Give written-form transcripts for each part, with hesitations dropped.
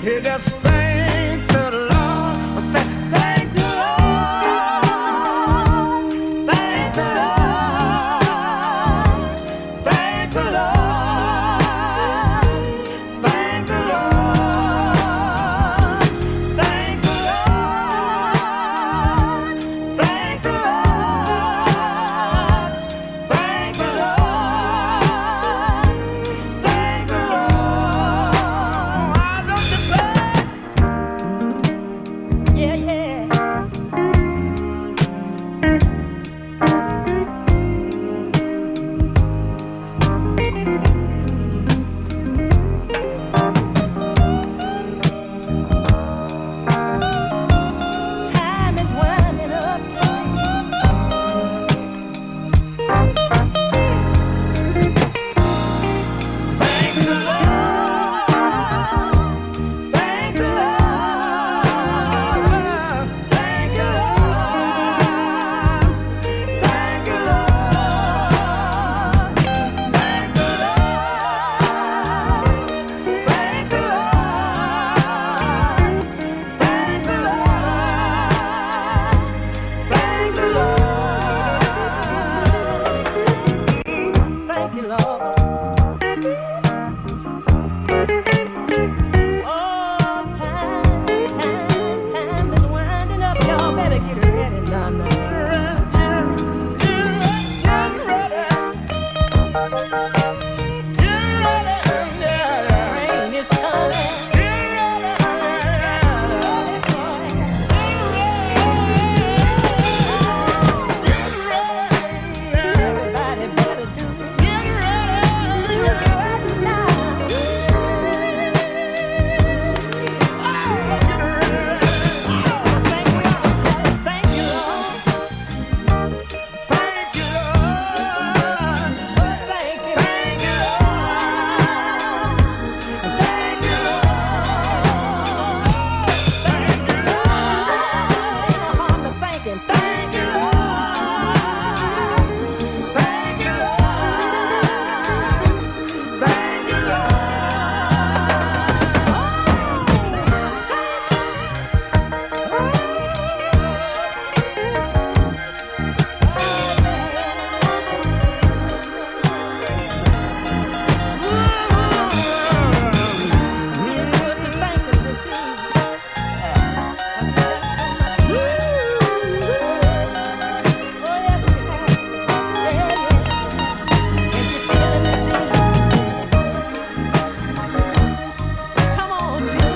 He just thank the Lord. I said, thank the Lord. Thank the Lord. Thank the Lord. Thank the Lord. Thank the Lord. Thank the Lord. Thank the Lord. Thank the Lord. I love the Lord. Yeah, yeah. Time is winding up. Thank the Lord. Thank the Lord. Thank the Lord. Thank the Lord. Thank the Lord. Thank the Lord. Thank the Lord. Thank you, Lord. Oh, time is winding up. Y'all better get ready now. Rain is coming. Everybody better do it. Get ready now. Thank you, Lord. Thank you, Lord. Thank you. Thank you, Lord. Thank you, Lord. Thank you, Lord. Thank you, thank you, Lord. Thank you, Lord. Thank you, Come on, Jim.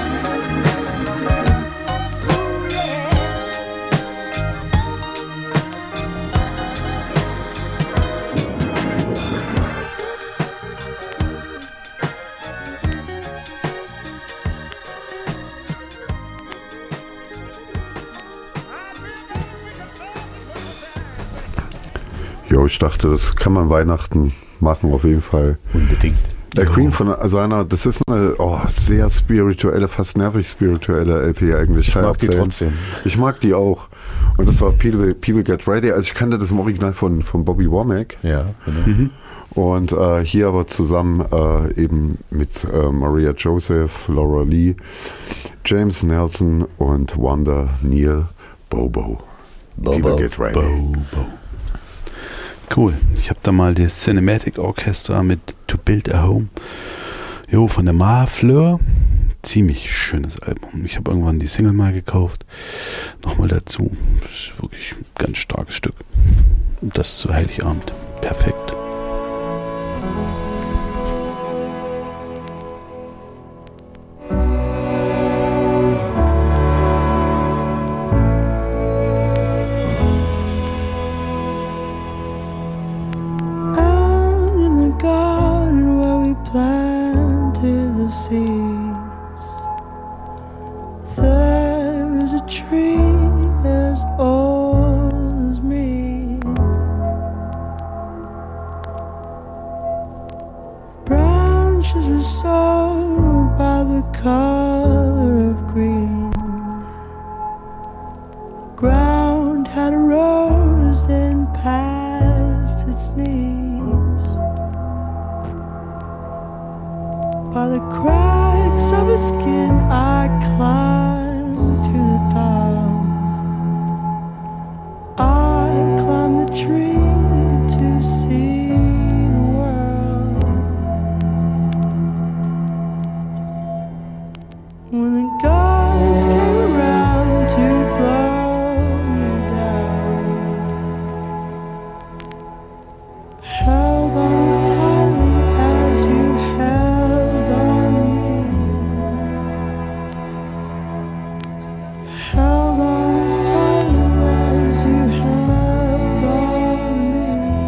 Jo, ich dachte, das kann man Weihnachten machen, auf jeden Fall. Unbedingt. Der Queen von seiner, das ist eine sehr spirituelle, fast nervig spirituelle LP eigentlich. Ich mag die trotzdem. Ich mag die auch. Und das war People Get Ready. Also ich kannte das im Original von Bobby Womack. Ja, genau. Und hier aber zusammen eben mit Maria Joseph, Laura Lee, James Nelson und Wanda Neal Bobo. People Get Ready. Bobo. Cool. Ich habe da mal das Cinematic Orchestra mit To Build a Home. Jo, von der Mar Fleur. Ziemlich schönes Album. Ich habe irgendwann die Single mal gekauft. Nochmal dazu. Das ist wirklich ein ganz starkes Stück. Und das zu Heiligabend. Perfekt. Out in the garden where we planted the seeds, there is a tree as old as me. Branches were sown by the color of green. Ground had a rose then past its knees. By the crack legs of his skin I climbed to the stars. I climbed the tree to see the world. When the guys came around to blow me down, held on as tightly as you held on me. Held on as tightly as you held on me.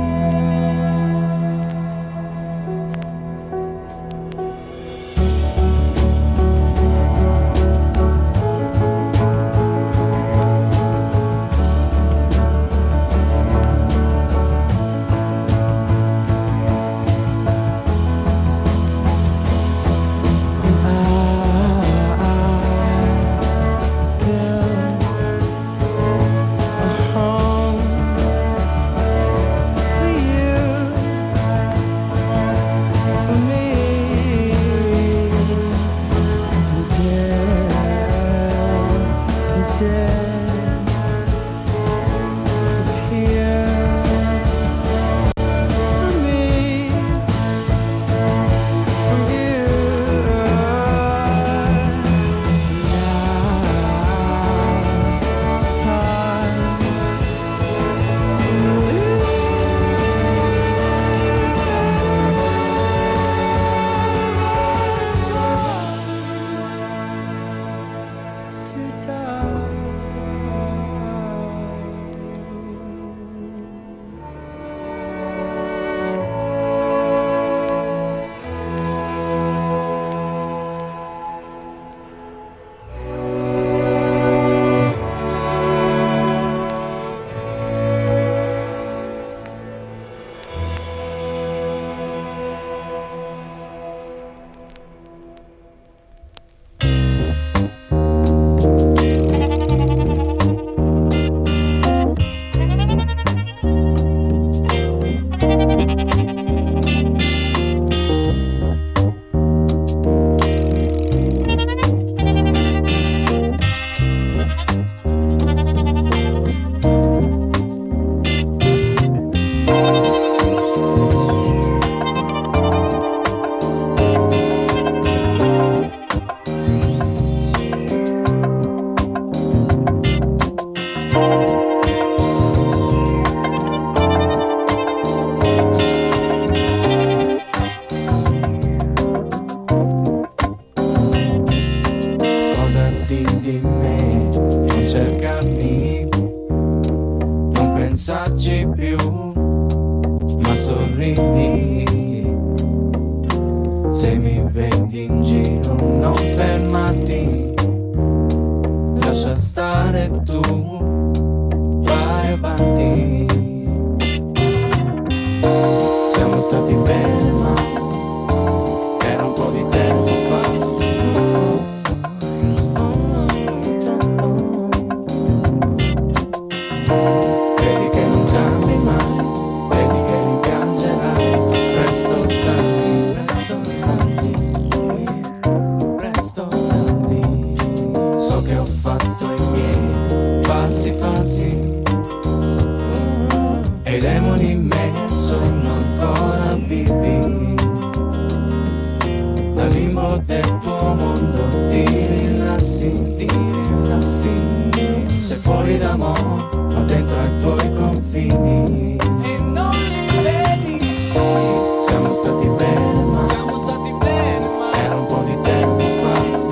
Scordati di me, non cercarmi, non pensarci più, ma sorridi. Se mi vedi in giro non fermarti, lascia stare tu, vai avanti. Siamo stati bene ma era un po' di tempo fa. Credi che non cambi mai, credi che rimpiangerai, presto tardi, presto tardi. So che ho fatto i miei passi falsi e i demoni in me sono ancora vivi. Dal limbo del tuo mondo ti rilassi, sei fuori da mo', ma dentro ai tuoi confini e non li vedi. Siamo stati bene ma era un po' di tempo fa.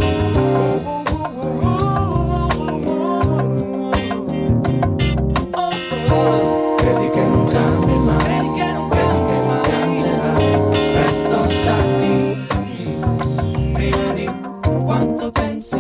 Credi che non cambi mai, credi che non cambierai, presto o tardi, prima di quanto pensi.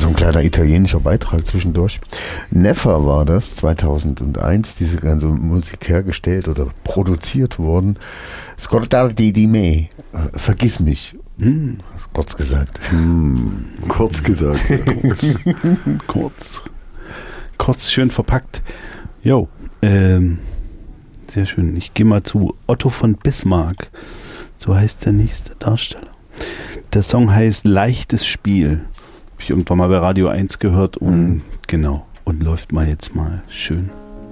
so ein kleiner italienischer Beitrag zwischendurch. Never war das, 2001, diese ganze Musik hergestellt oder produziert worden. Scordarti di me, vergiss mich, kurz gesagt. Kurz gesagt. Kurz schön verpackt. Jo, sehr schön. Ich gehe mal zu Otto von Bismarck. So heißt der nächste Darsteller. Der Song heißt Leichtes Spiel. Habe ich irgendwann mal bei Radio 1 gehört und genau. Und läuft mal jetzt mal schön.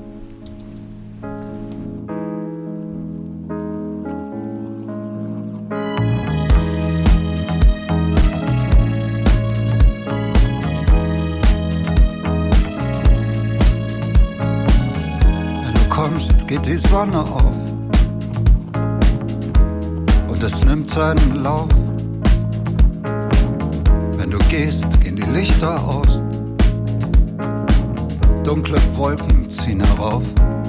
Wenn du kommst, geht die Sonne auf und es nimmt seinen Lauf. Wenn du gehst, gehen die Lichter aus. Dunkle Wolken ziehen herauf.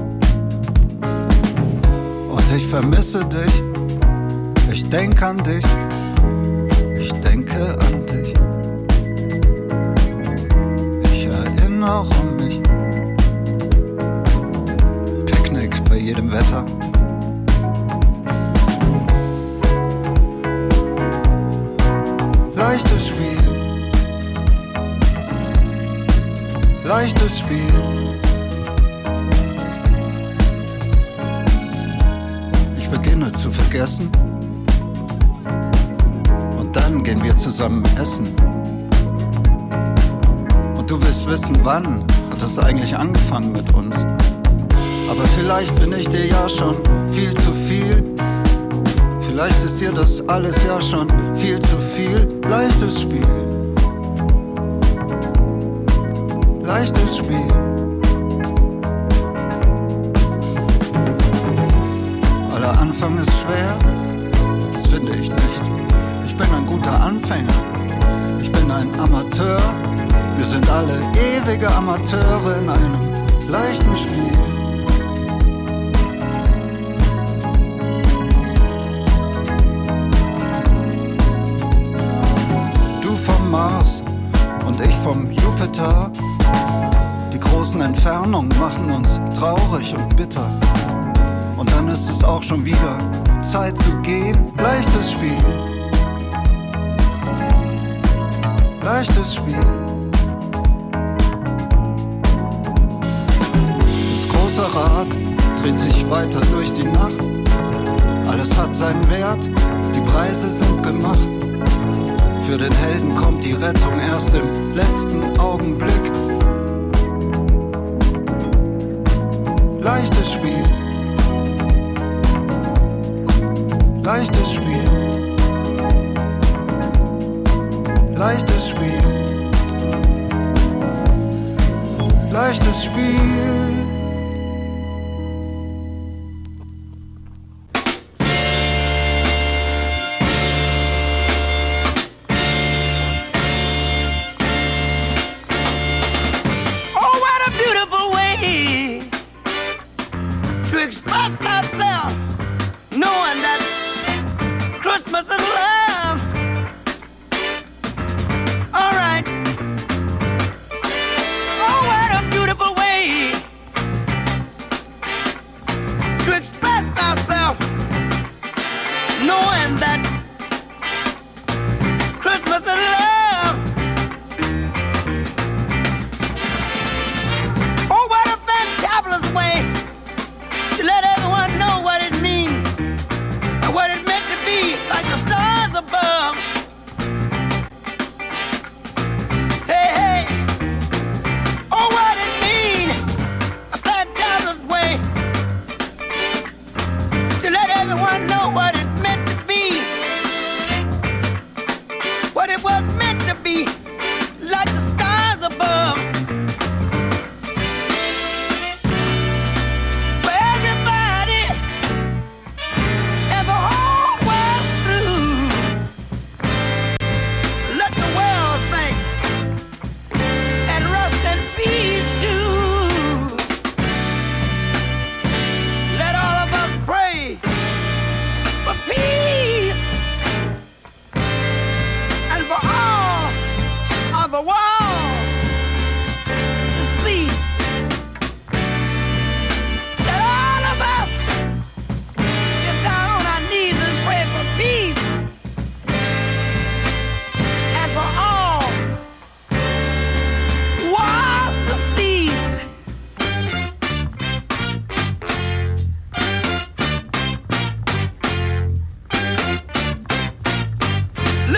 Und ich vermisse dich. Ich denke an dich. Ich denke an dich. Ich erinnere mich. Picknick bei jedem Wetter. Leichtes Spiel. Leichtes Spiel. Ich beginne zu vergessen. Und dann gehen wir zusammen essen. Und du willst wissen, wann hat es eigentlich angefangen mit uns. Aber vielleicht bin ich dir ja schon viel zu viel. Vielleicht ist dir das alles ja schon viel zu viel. Leichtes Spiel. Leichtes Spiel. Aller Anfang ist schwer, das finde ich nicht. Ich bin ein guter Anfänger, ich bin ein Amateur. Wir sind alle ewige Amateure in einem leichten Spiel. Du vom Mars und ich vom Jupiter. Die großen Entfernungen machen uns traurig und bitter. Und dann ist es auch schon wieder Zeit zu gehen. Leichtes Spiel. Leichtes Spiel. Das große Rad dreht sich weiter durch die Nacht. Alles hat seinen Wert, die Preise sind gemacht. Für den Helden kommt die Rettung erst im letzten Augenblick. Leichtes Spiel. Leichtes Spiel. Leichtes Spiel. Leichtes Spiel.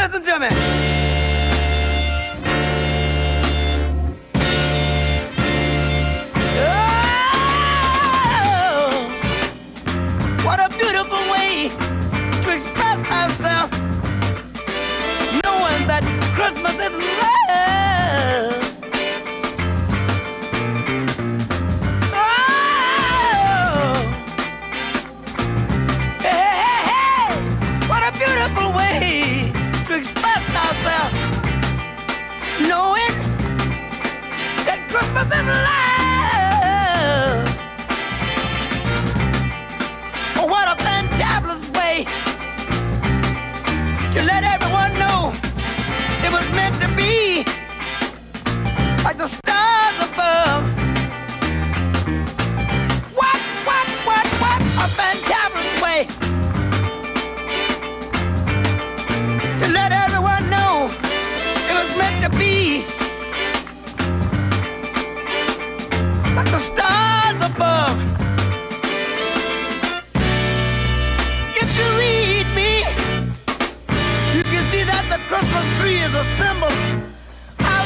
Listen to me. Oh, what a beautiful way to express ourselves, knowing that Christmas is love. Oh, hey, hey, hey, what a beautiful way to express ourselves, knowing that Christmas is love. Oh, what a fantabulous way to let everyone know it was meant to be, like the stars above. What a fantabulous way to let everyone know it was meant to be, like the stars above. If you read me, you can see that the Christmas tree is a symbol of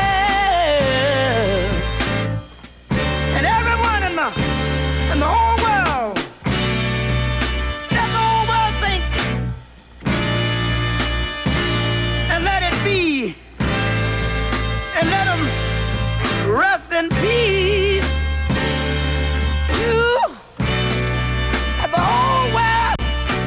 love. And everyone in the whole world, let the whole world think and let it be, and let them rest in peace too. Let the whole world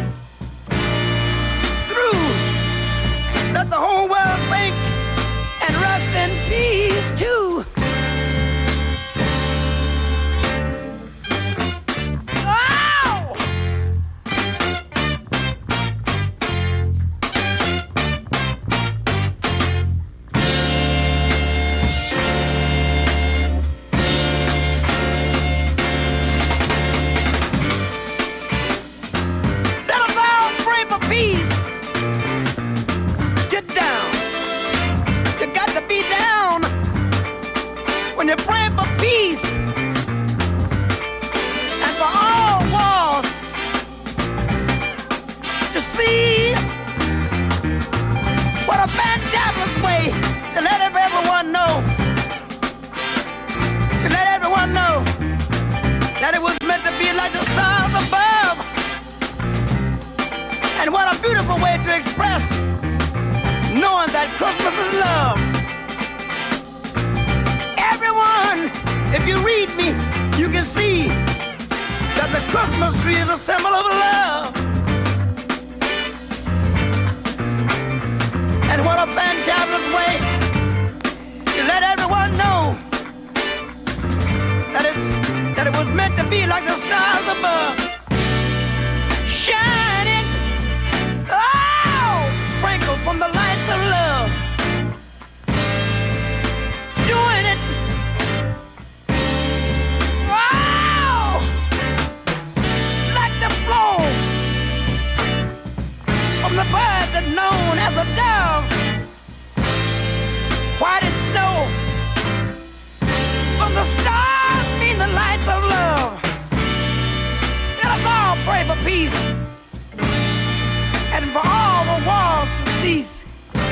through, let the whole world think and rest in peace too. Oh! Let us all pray for peace. Get down. You got to be down when you pray for peace and for all wars to cease. What a fantabulous way to let everyone know, to let everyone know that it was meant to be like the stars above. And what a beautiful way to express knowing that Christmas is love. Everyone, if you read me, you can see that the Christmas tree is a symbol of love. And what a fantabulous way to let everyone know that it was meant to be like the stars above, shining, oh, sprinkled from the lights of love, doing it, wow, like the flow from the bird that's known as a dove, white as snow, from the stars mean the lights of love. Let us all pray for peace and for all the wars to cease.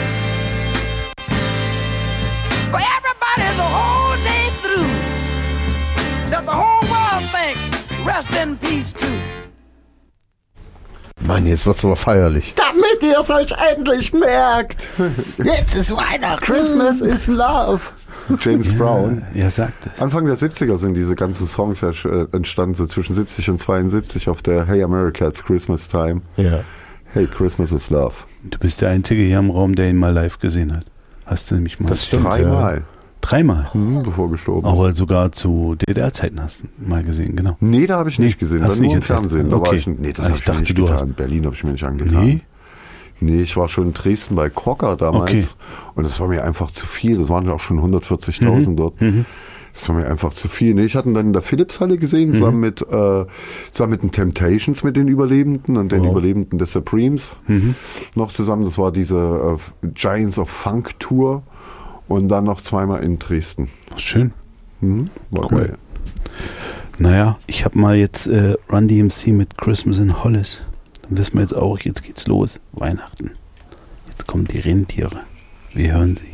For everybody the whole day through, that the whole world think, rest in peace too. Mann, jetzt wird's aber feierlich. Damit ihr es euch endlich merkt. Jetzt ist Weihnachten. Christmas is love. James Brown. Er sagt es. Anfang der 70er sind diese ganzen Songs ja entstanden, so zwischen 70 und 72 auf der Hey America, It's Christmas Time. Ja. Hey, Christmas is love. Du bist der Einzige hier im Raum, der ihn mal live gesehen hat. Hast du nämlich mal. Das stimmt. Dreimal. Dreimal. Bevor gestorben ist. Aber sogar zu DDR-Zeiten hast du mal gesehen, genau. Nee, da habe ich nicht gesehen. Hast Dann du nur im nicht erzählt? Fernsehen. Da war Okay. ich, nee, das Ich habe ich dachte, mir nicht du getan. hast- Berlin habe ich mir nicht angetan. Nee? Nee, ich war schon in Dresden bei Cocker damals. Okay. Und das war mir einfach zu viel. Das waren ja auch schon 140.000 dort. Das war mir einfach zu viel. Nee, ich hatte ihn dann in der Philipshalle gesehen, zusammen mit den Temptations, mit den Überlebenden und den Überlebenden des Supremes noch zusammen. Das war diese Giants of Funk Tour und dann noch zweimal in Dresden. Schön. War Cool. geil. Naja, ich habe mal jetzt Run DMC mit Christmas in Hollis. Dann wissen wir jetzt auch, jetzt geht's los. Weihnachten. kommen die Rentiere. Wir hören sie.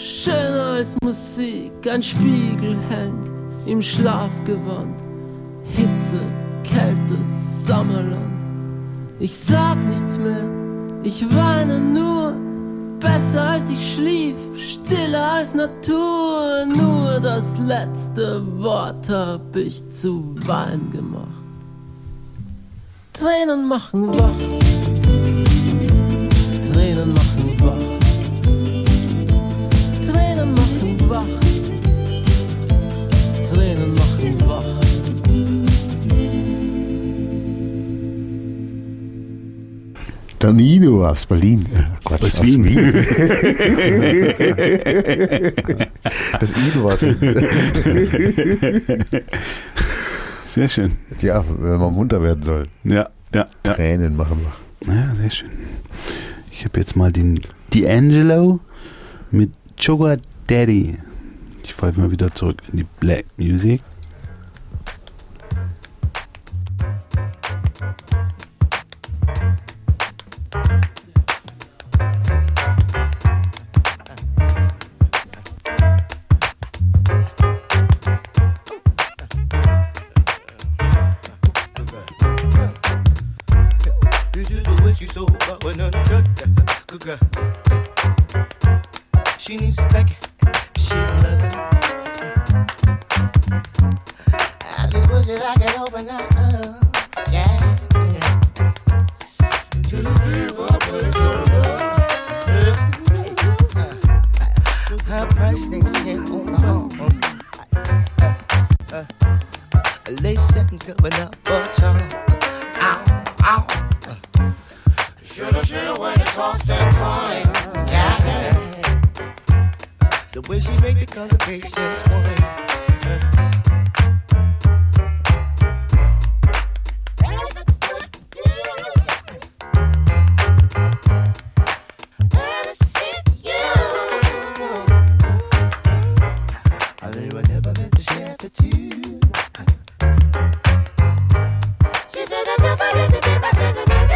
schöner als Musik, ein Spiegel hängt im Schlafgewand. Hitze, Kälte, Sommerland. Ich sag nichts mehr, ich weine nur. Besser als ich schlief, stiller als Natur. Nur das letzte Wort hab ich zu Wein gemacht. Tränen machen wach. Tränen machen wach. Tränen machen wach. Tränen machen wach. Danilo aus Berlin. Quatsch, aus Wien. Das Ino war es. Sehr schön. Ja, wenn man munter werden soll. Ja. Tränen machen wir. Ja, sehr schön. Ich habe jetzt mal den D'Angelo mit Sugar Daddy. Ich falle mal wieder zurück in die Black Music. She needs back, she love it. I just wish that I could open up, yeah. To the people, but it's so love. Her price things ain't on my own. Late seconds coming up for time. Ow, ow. Shoulda, when it's all stand time, yeah. The way she make the congregations quiet. They were never meant to share for two. She said that nobody could be my sugar daddy.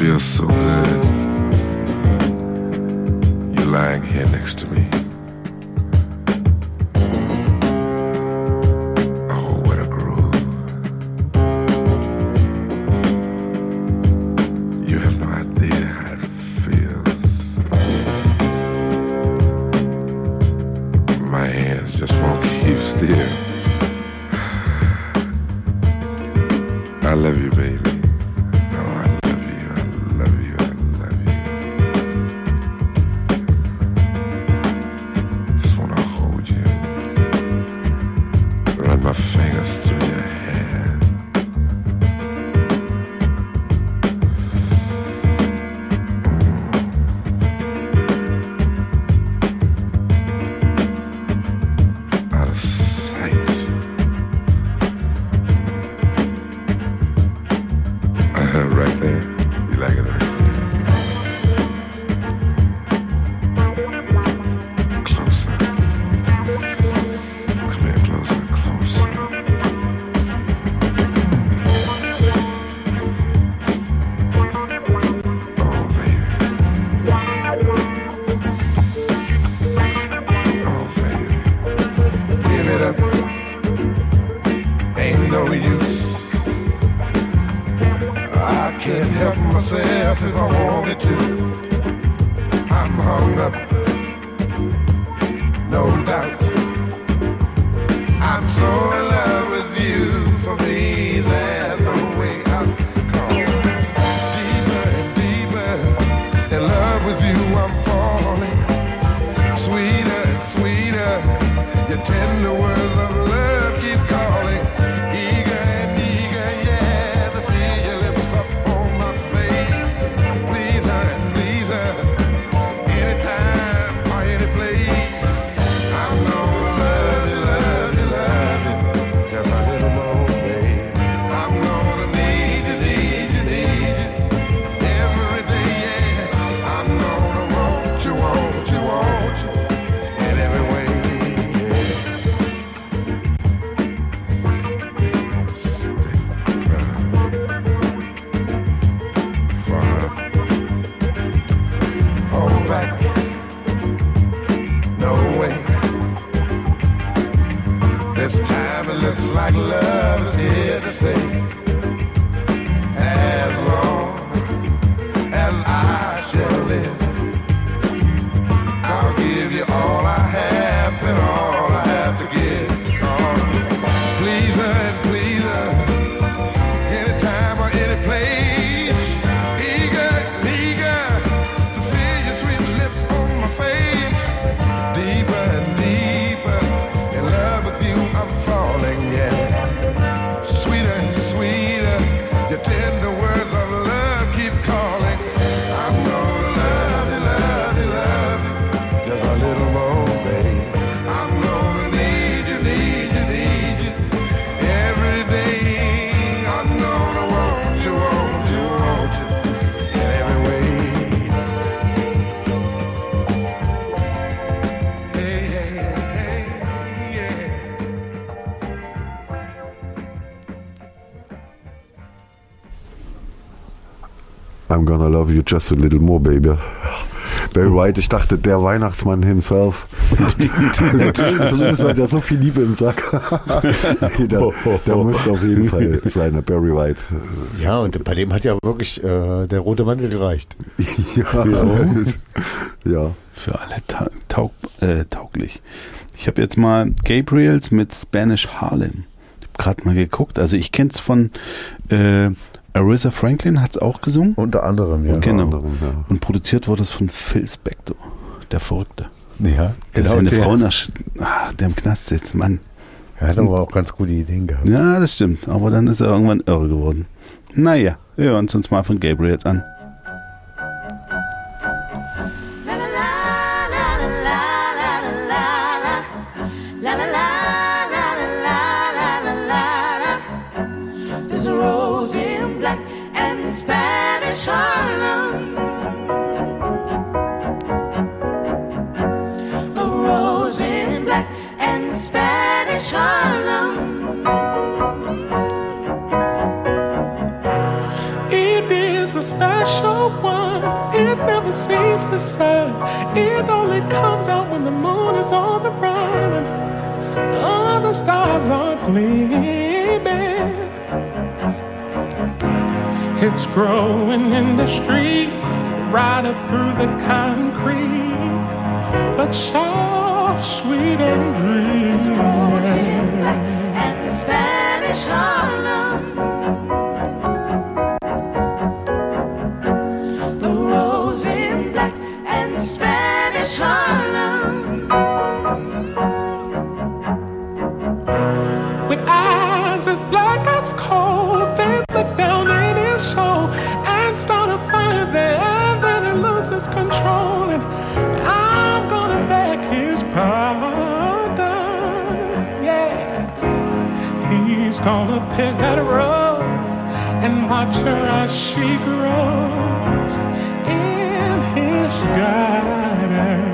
feels so good. You're lying here next to me. Oh, what a groove. You have no idea how it feels. My hands just won't keep still. I love you, baby. My fingers through your hair. Out of sight. Right there. You like it right there. Closer. Come here, closer. Myself if I wanted to. I'm hung up, no doubt. I'm so in love with you. For me, there's no way out. Deeper and deeper in love with you, I'm falling. Sweeter and sweeter, your tender words of love keep calling. Eager and eager, yeah, to feel your lips up on my face. Please her and please her, anytime or any place. I'm gonna love you, love you, love you, just a little more, babe. I'm gonna need you, need you, need you, every day, yeah. I'm gonna want you, want you, want you, in every way, yeah. Hold back, no way. This time it looks like love is here to stay. As long as I shall live, I'll give you all I have and all I have to give. Please her and please her, anytime or any place. Eager, eager to feel your sweet lips on my face. Deeper and deeper in love with you, I'm falling, yeah. Sweeter and sweeter, your tender words of love keep calling. I'm gonna love you, love you, love you, just a little more, babe. I'm gonna need you, need you, need you, every day. I'm gonna want you, want you, want you, in every way. Hey, hey, hey, yeah. I'm gonna love you just a little more, baby. Barry White, ich dachte, der Weihnachtsmann himself. Zumindest hat er so viel Liebe im Sack. der muss auf jeden Fall sein, der Barry White. Ja, und bei dem hat ja wirklich der rote Mantel gereicht. Ja. Für alle tauglich. Ich habe jetzt mal Gabriels mit Spanish Harlem. Ich habe gerade mal geguckt. Also ich kenne es von Aretha Franklin, hat es auch gesungen. Unter anderem, ja. Genau. Unter anderem, ja. Und produziert wurde es von Phil Spector, der Verrückte. Ja, Der genau. seine Der, Frau der im Knast sitzt, Mann. er hat aber auch ganz gute Ideen gehabt. Ja, das stimmt. Aber dann ist er irgendwann irre geworden. Naja, wir hören uns mal von Gabriels an. There's a rose in black and Spanish Harlem. A rose in black and Spanish Harlem. It is the a special one. It never sees the sun. It only comes out when the moon is on the run and all the stars are gleaming. It's growing in the street, right up through the concrete, but so sweet and dreamy. Rose in black and Spanish Harlem. The rose in black and Spanish Harlem. With eyes as black as coal, they look down at his soul and start a fire there, and then it loses control. And I'm gonna beg his pardon, yeah. He's gonna pick that rose and watch her as she grows in his garden.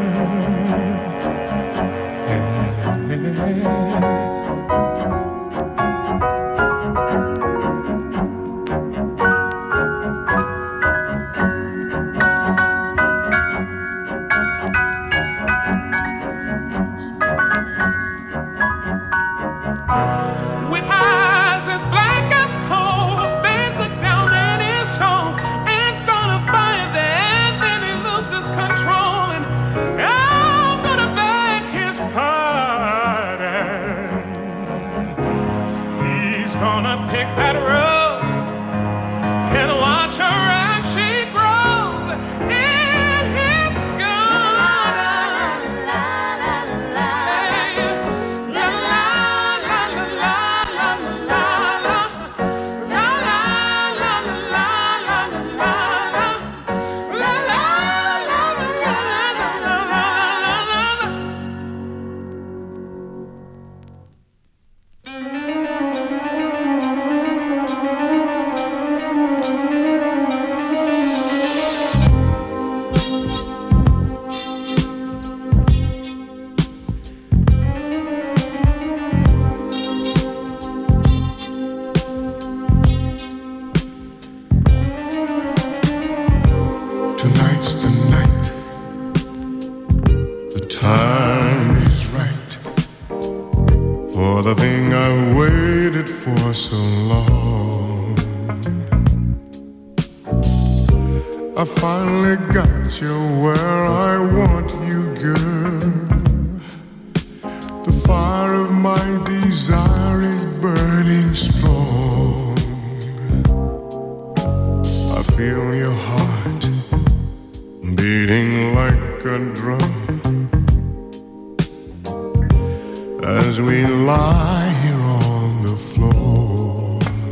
With eyes as black as coal, they look down at his soul and start a fire there, and then he loses control. And I'm gonna beg his pardon. He's gonna pick that rose and watch her as she grows in his garden. Tonight's the night. The time is right for the thing I've waited for so long. I finally got you where I want you, girl. The fire of my desire is burning strong. I feel your heart beating like a drum as we lie here on the floor.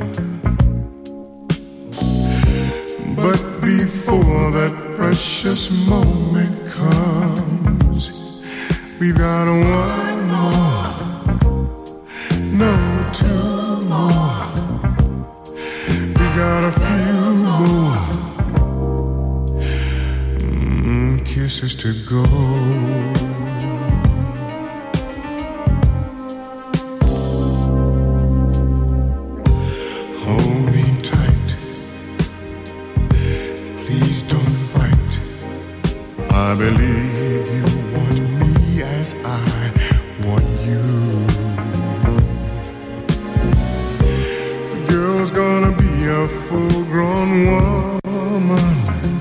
But before that precious moment comes, we got one more, no, two more. We got a few more kisses to go. Hold me tight, please don't fight. I believe you want me as I want you. The girl's gonna be a full-grown woman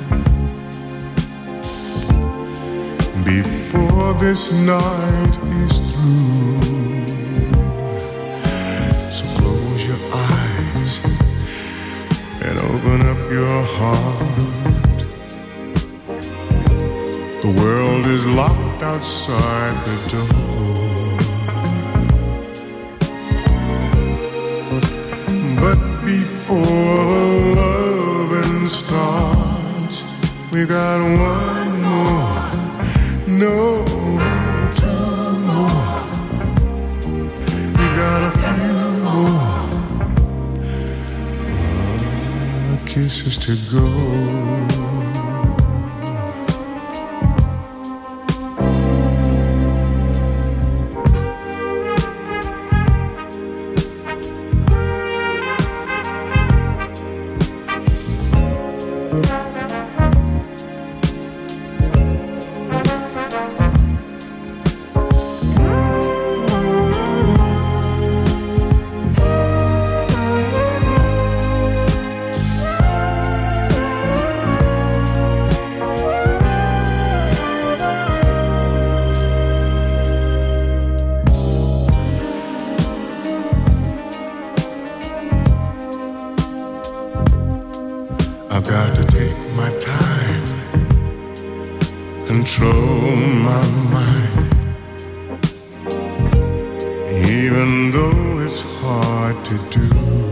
before this night is through. So close your eyes and open up your heart. The world is locked outside the door, but before loving starts, we got one more, no, two more. We got a few more kisses to go. I've got to take my time, control my mind, even though it's hard to do.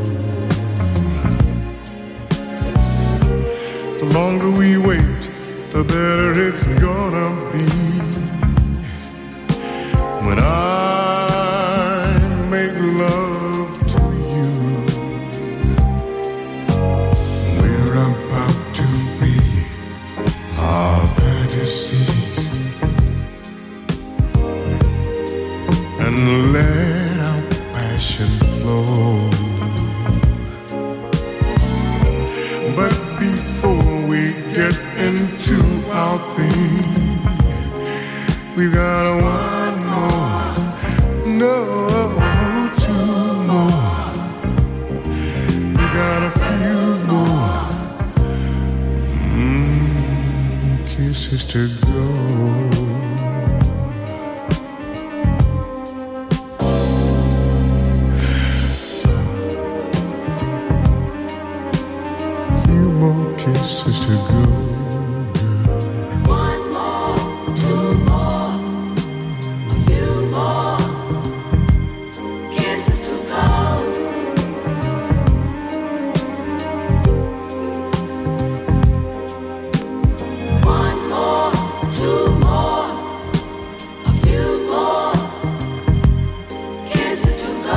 The longer we wait, the better it's gonna be. When I make love to you, we're about to free our fantasies and let our passion flow. But before we get into our thing, we got one more, no, two more. We got a few more kisses to go. Few more kisses to go. One more, two more, a few more kisses to go. One more, two more, a few more kisses to go.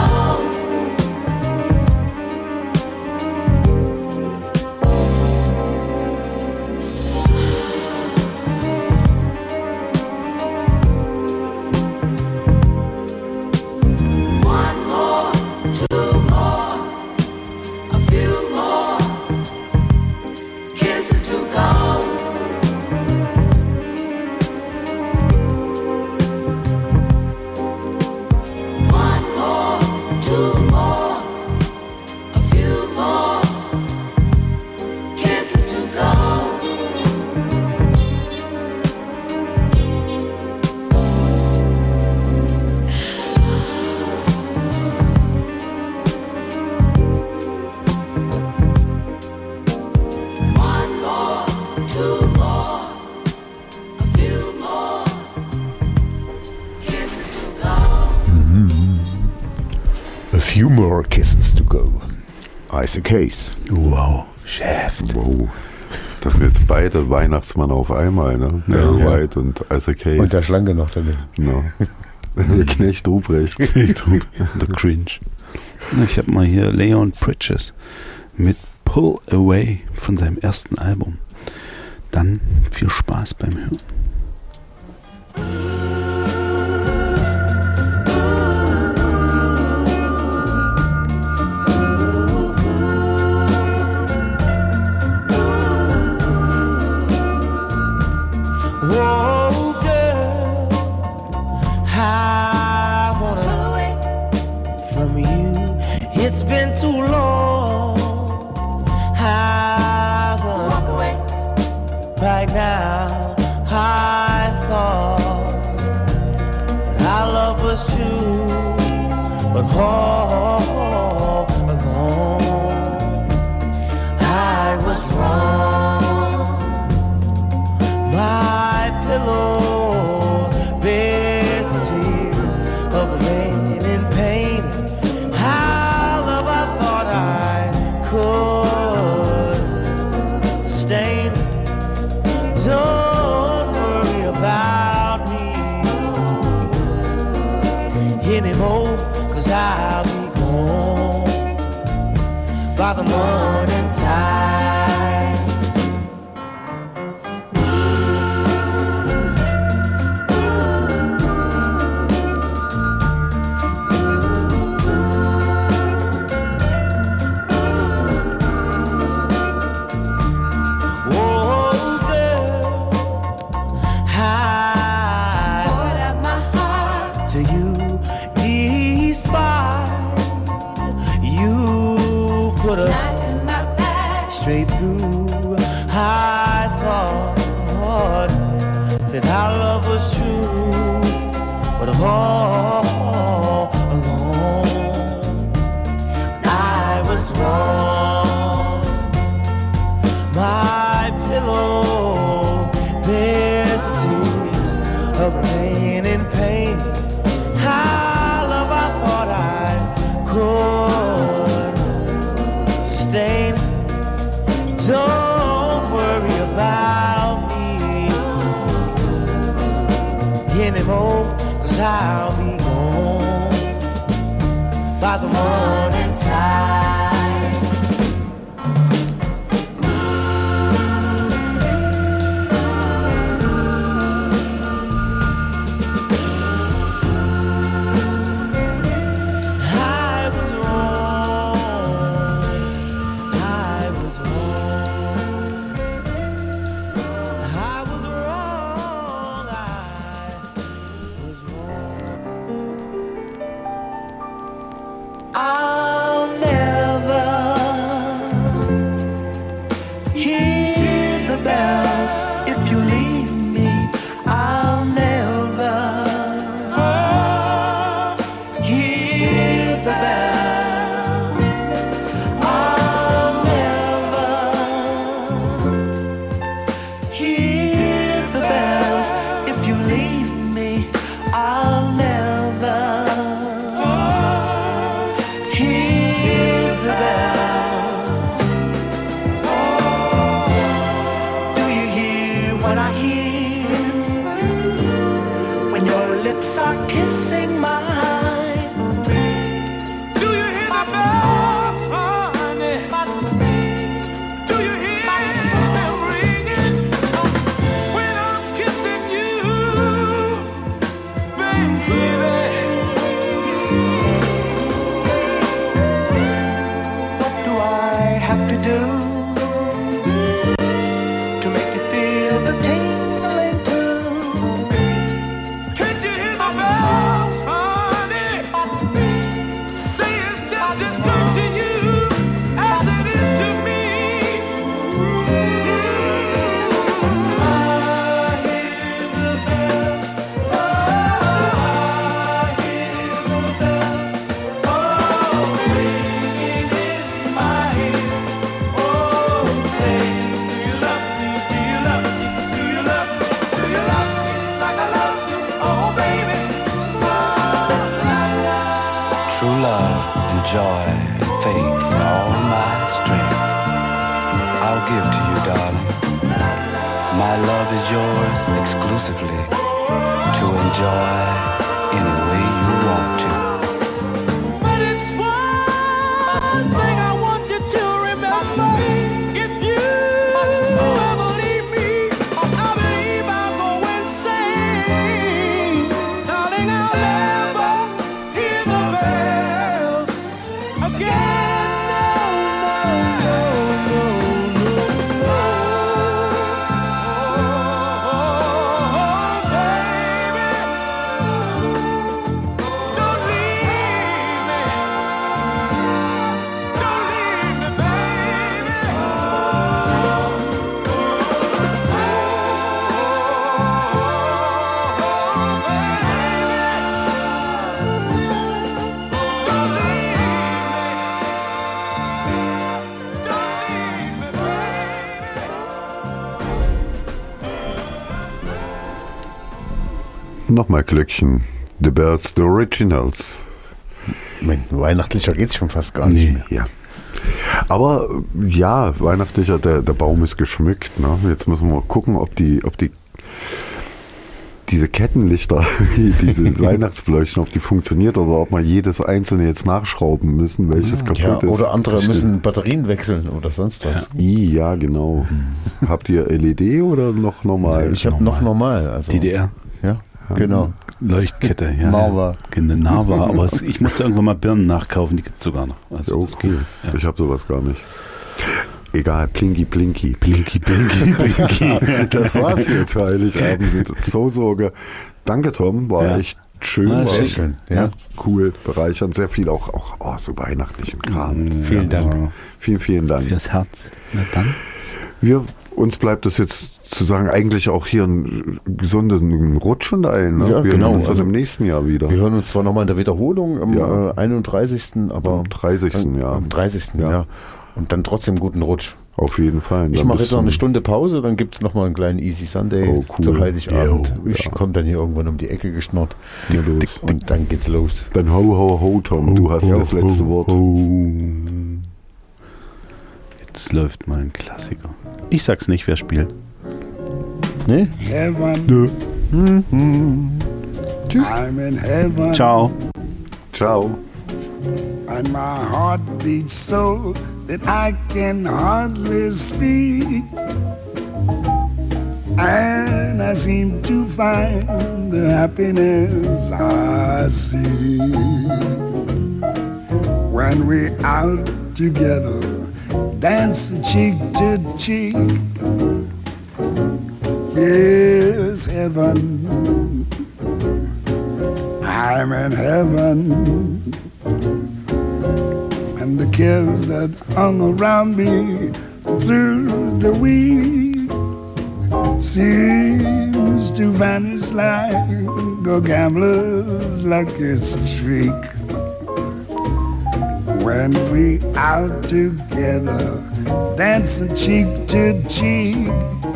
One more, two more, a few more kisses to go. One more, two more, a few more kisses to go. One more, two more, a few more kisses to go. A few more kisses to go. Isaac Hayes. Wow, Chef. Wow. Das sind jetzt beide Weihnachtsmann auf einmal, ne? Barry White und Isaac Hayes. Und der Schlange noch daneben. No. Der Knecht Ruprecht. The Cringe. Ich habe mal hier Leon Bridges mit Pull Away von seinem ersten Album. Dann viel Spaß beim Hören. Whoa, girl, I wanna Pull away, from you. It's been too long. I wanna walk away, right now. I thought that our love was true, but all along I was wrong. My pillow bears the tears of a man in pain. How love I thought I could sustain. Don't worry about me anymore, 'cause I'll be gone by the morning tide. through. I thought that our love was true, but all along I was wrong. My pillow bears the tears of rain and pain. How love I thought I could sustain. Don't worry about me anymore, 'cause I'll be gone by the morning tide. I'll never hear the bells if you leave me. I'll never hear the bells. I'll never hear the bells if you leave me. I'll never hear the bells. Do you hear what I hear when your lips are kissing mine? Do you hear the bells, honey? Do you hear them ringing when I'm kissing you, baby? Have to do to make you feel the tingling too? Can't you hear the bells, honey? Say it's just as good to you as it is to me. I hear the bells. I hear the bells. Oh, ringing in my ear. True love and joy and faith and all my strength I'll give to you, darling. My love is yours exclusively to enjoy any way you want to. But it's one thing I want you to remember. If you ever leave me, I believe I'll go insane. Darling, I'll never hear the bells again. No, no, no, no, no. Oh, baby, don't leave me. Don't leave me, baby. Don't leave me, baby. Nochmal Glöckchen. The Bells, The Originals. Weihnachtlicher geht's schon fast gar nicht mehr. Ja. Aber ja, weihnachtlicher, der Baum ist geschmückt. Ne? Jetzt müssen wir gucken, ob die diese Kettenlichter, diese Weihnachtsleuchten, ob die funktioniert oder ob wir jedes einzelne jetzt nachschrauben müssen, welches kaputt ist. Oder andere müssen Batterien wechseln oder sonst was. Ja, genau. Habt ihr LED oder noch normal? Ich habe noch normal. Also, DDR. Ja, genau. Leuchtkette, ja. Narva. Genau, Narva, aber ich musste irgendwann mal Birnen nachkaufen, die gibt es sogar noch. Also Oh, das cool. geht, ja. Ich habe sowas gar nicht. Egal, Plinky Blinky. Blinky, Blinky, Blinky. Das war's jetzt, Heiligabend mit Sosorge. Danke, Tom, war Ja. echt Schön. Ah, Sehr war. schön. Ja. Cool, bereichernd. Sehr viel auch so weihnachtlichen Kram. Vielen Dank. Vielen Dank. Fürs Herz. Na dann. Uns bleibt es jetzt zu sagen, eigentlich auch hier einen gesunden Rutsch und ein. Ne? Ja, wir genau. hören uns Also, dann im nächsten Jahr wieder. Wir hören uns zwar nochmal in der Wiederholung am Ja. 31., aber Am 30. ja. am 30. Ja. Und dann trotzdem guten Rutsch. Auf jeden Fall. Ich Dann mache bis jetzt noch eine zum- Stunde Pause, dann gibt es nochmal einen kleinen Easy Sunday Oh, cool. zu Heiligabend. Jo, Ich ja. komme dann hier irgendwann um die Ecke geschnurrt. Ja, los. Und dann geht's los. Dann ho, Tom. Du hast das letzte Wort. Jetzt läuft mal ein Klassiker. Ich sag's nicht, wer spielt. Ne? Heaven. Tschüss. I'm in heaven. Ciao. Ciao. And my heart beats so that I can hardly speak. And I seem to find the happiness I see when we're out together, dancing cheek to cheek. Yes, heaven. I'm in heaven. And the cares that hung around me through the week seems to vanish like a gambler's lucky streak. When we out together, dancing cheek to cheek.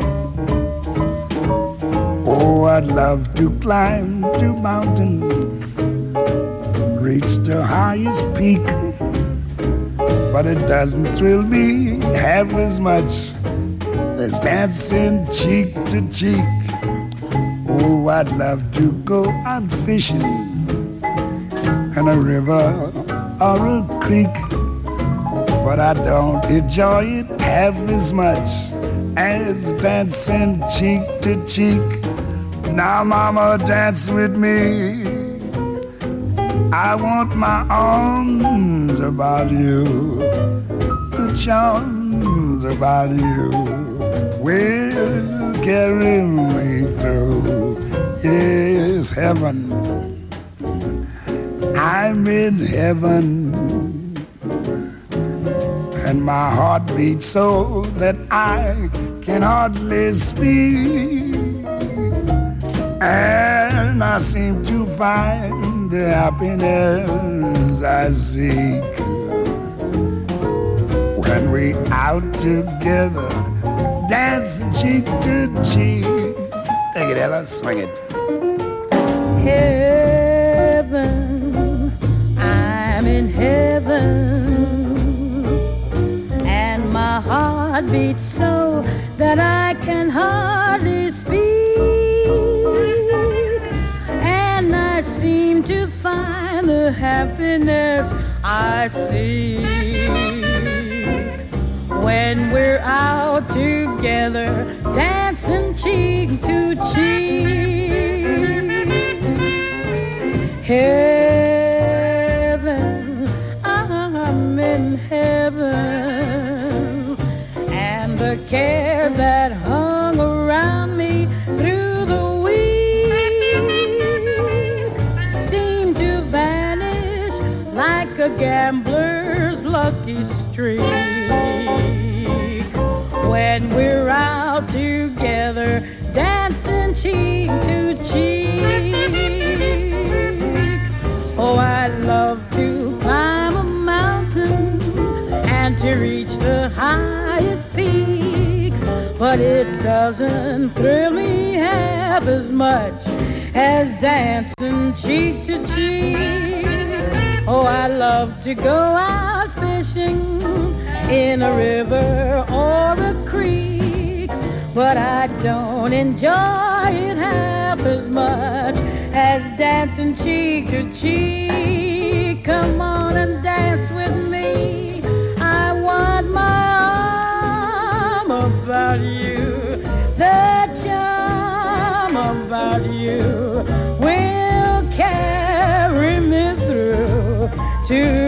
Oh, I'd love to climb to mountain, reach the highest peak. But it doesn't thrill me half as much as dancing cheek to cheek. Oh, I'd love to go out fishing in a river or a creek, but I don't enjoy it half as much as dancing cheek to cheek. Now, mama, dance with me. I want my arms about you, the charms about you will carry me through. Yes, heaven, I'm in heaven, and my heart beats so that I can hardly speak, and I seem to find the happiness I seek when we out together, dancing cheek to cheek. Take it, Ella, swing it. Heaven, I'm in heaven, and my heart beats so that I can hardly speak. I seem to find the happiness I seek when we're out together, dancing cheek to cheek. Heaven, I'm in heaven, and the cares that hung around me through the like a gambler's lucky streak. When we're out together, dancing cheek to cheek. Oh, I'd love to climb a mountain and to reach the highest peak, but it doesn't thrill me half as much as dancing cheek to cheek. Oh, I love to go out fishing in a river or a creek, but I don't enjoy it half as much as dancing cheek to cheek. Come on and dance with me. I want my arm about you. The charm about you will carry me through to